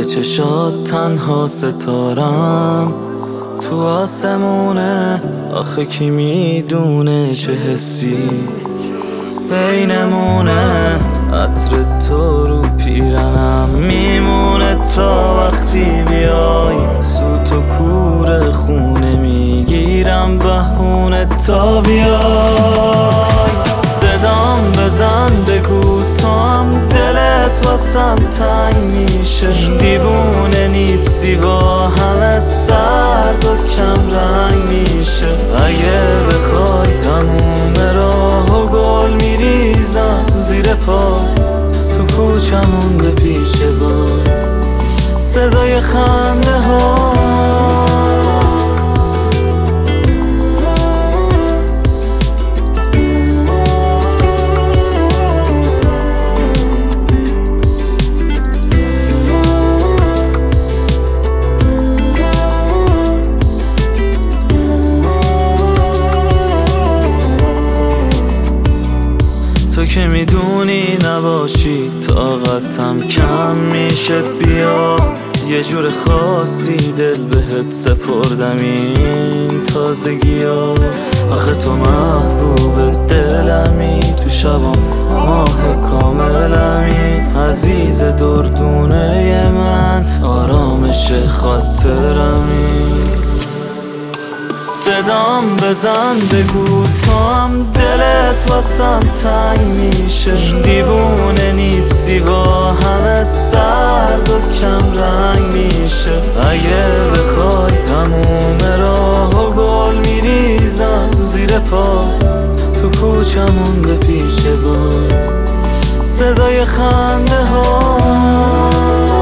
آخه چشات تنها ستارم تو آسمونه، آخه کی میدونه چه حسی بینمونه. عطر تو رو پیرنم میمونه تا وقتی بیای، سوت و کور خونه میگیرم بهونه تا بیای. صدام بزن بگو تو هم دلت واسم تنگ میشه، دیوونه نیستی با همه سرد و کم رنگ میشه. اگه بخوای تموم راه و گل میریزم زیر پا، تو کوچمون به پیش باز صدای خنده ها. تو که میدونی نباشی طاقتم کم میشه، بیا یه جور خاصی دل بهت سپردم این تازگی ها. آخه تو محبوب دلمی، تو شبام ماه کاملمی، عزیز دردونه من، آرامش خاطرمی. صدام بزن بگو تو هم دلت واسم تنگ میشه، دیوونه نیستی با همه سرد و کم رنگ میشه. اگه بخوای تموم راه و گل میریزم زیر پا، تو کوچمون به پیش باز صدای خنده ها.